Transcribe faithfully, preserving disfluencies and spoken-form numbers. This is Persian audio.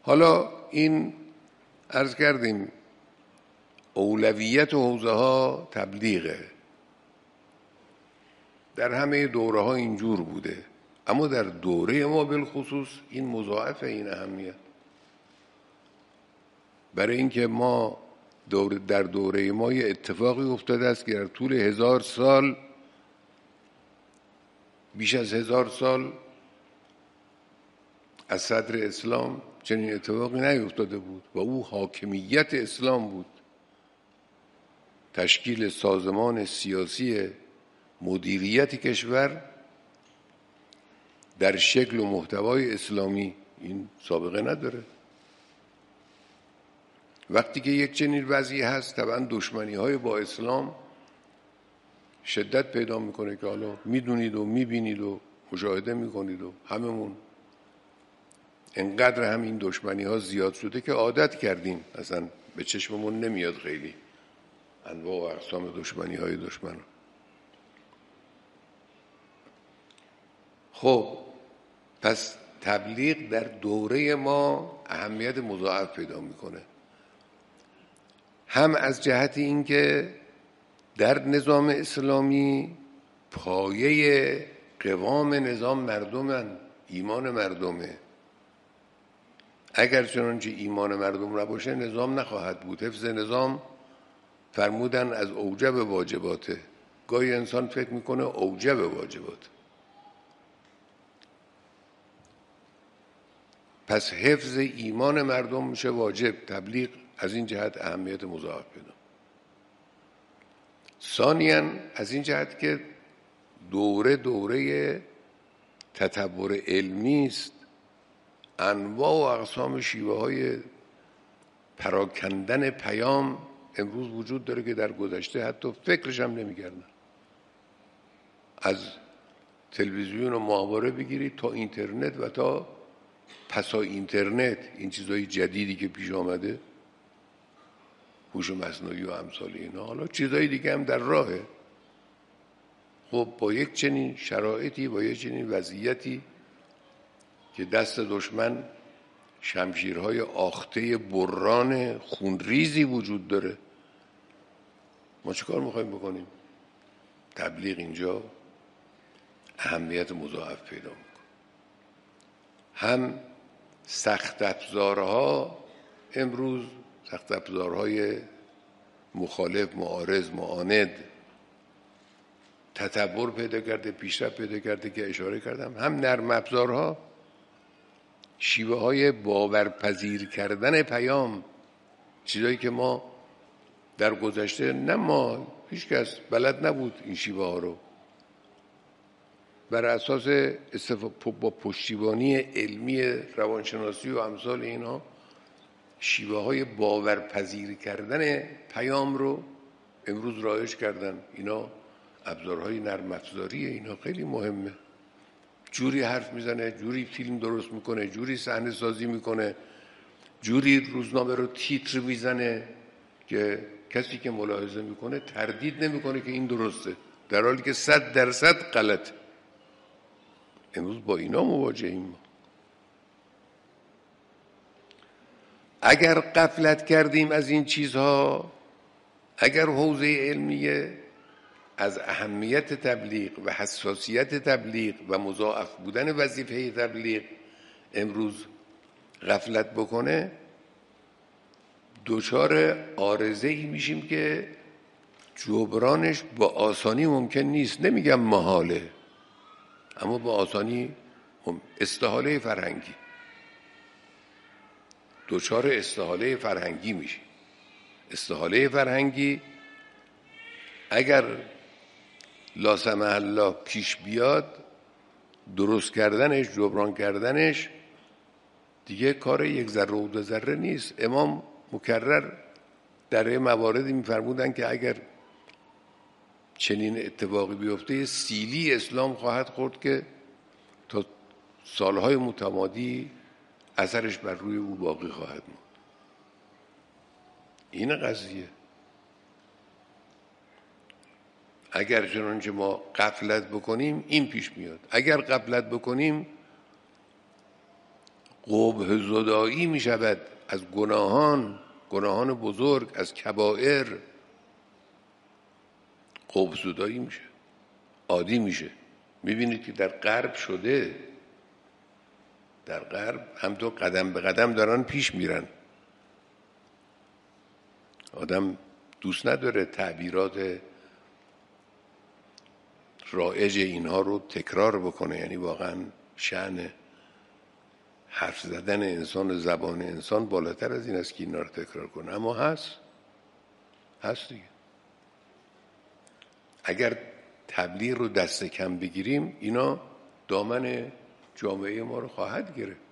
حالا این عرض کردیم اولویت حوزه ها تبلیغه، در همه دوره ها اینجور بوده، اما در دوره ما بالخصوص این مضاعف این اهمیت. برای اینکه ما دور در دوره ما یه اتفاقی افتاده است که در طول هزار سال، بیش از هزار سال از صدر اسلام چنین اتفاقی نیفتاده بود و او حاکمیت اسلام بود، تشکیل سازمان سیاسی مدیریت کشور در شکل و محتوای اسلامی. این سابقه نداره. وقتی که یک چنین وضعی هست طبعا دشمنی های با اسلام شدت پیدا میکنه که حالا میدونید و میبینید و مشاهده میکنید و هممون انقدر همین دشمنی ها زیاد شده که عادت کردیم، اصلا به چشممون نمیاد خیلی انواع و اقسام دشمنی های دشمن. خب پس تبلیغ در دوره ما اهمیت مضاعف پیدا میکنه، هم از جهت اینکه در نظام اسلامی پایه قوام نظام مردمن، ایمان مردمه. اگر چنانچه ایمان مردم نباشه نظام نخواهد بود. حفظ نظام فرمودن از اوجب واجباته. گاهی انسان فکر میکنه اوجب واجبات. پس حفظ ایمان مردم میشه واجب. تبلیغ از این جهت اهمیت مضاعف پیدا. ثانیاً از این جهت که دوره دوره تطور علمی است، انواع و اقسام شیوه های پراکندن پیام امروز وجود داره که در گذشته حتی فکرش هم نمی‌کردن. از تلویزیون و ماهواره بگیرید تا اینترنت و تا پسا اینترنت، این چیزهای جدیدی که پیش آمده، هوش مصنوعی و امثال اینا، حالا چیزهای دیگه هم در راهه. خب با یک چنین شرایطی، با یک چنین وضعیتی که دست دشمن شمشیرهای آخته بران خونریزی وجود داره، ما چه کار میخوایم بکنیم؟ تبلیغ اینجا اهمیت مضاعف پیدا میکنه. هم سخت افزارها امروز، سخت افزارهای مخالف، معارض، معاند تطور پیدا کرده، پیشرفت پیدا کرده که اشاره کردم. هم نرم افزارها، شیوه های باورپذیر کردن پیام، چیزایی که ما در گذشته، نه ما، هیچ کس بلد نبود این شیوه ها رو بر اساس با پشتیبانی علمی روانشناسی و امثال اینا شیوه های باورپذیر کردن پیام رو امروز رایج کردن. اینا ابزارهای نرم افزاریه، اینا خیلی مهمه. جوری حرف میزنه، جوری فیلم درست میکنه، جوری صحنه سازی میکنه، جوری روزنامه رو تیتر میزنه که کسی که ملاحظه میکنه تردید نمیکنه که این درسته، در حالی که صد درصد غلط. امروز با اینا مواجهیم. اگر غفلت کردیم از این چیزها، اگر حوزه علمیه از اهمیت تبلیغ و حساسیت تبلیغ و مضاعف بودن وظیفه تبلیغ امروز غفلت بکنه، دچار عارضه‌ای میشیم که جبرانش با آسانی ممکن نیست. نمیگم محاله، اما با آسانی استحاله فرهنگی، دچار استحاله فرهنگی میشه. استحاله فرهنگی اگر لا سمح الله پیش بیاد، درست کردنش، جبران کردنش دیگه کار یک ذره و دو ذره نیست. امام مکرر در مواردی می‌فرمودند که اگر چنین اتفاقی بیفته سیلی اسلام خواهد خورد که تا سالهای متمادی اثرش بر روی او باقی خواهد موند. این قضیه. اگر چنانچه ما غفلت بکنیم این پیش میاد. اگر غفلت بکنیم قبح زدایی می شود از گناهان، گناهان بزرگ، از کبائر. قبح زدایی میشه، عادی میشه. میبینید که در غرب شده، در غرب همطور قدم به قدم دارن پیش میرن. آدم دوست نداره تعبیرات رایج اینها رو تکرار بکنه، یعنی واقعا شأن حرف زدن انسان و زبان انسان بالاتر از این است که اینا رو تکرار کنه، اما هست هست دیگه. اگر تبلیغ رو دست کم بگیریم اینا دامن جامعه ما رو خواهد گرفت.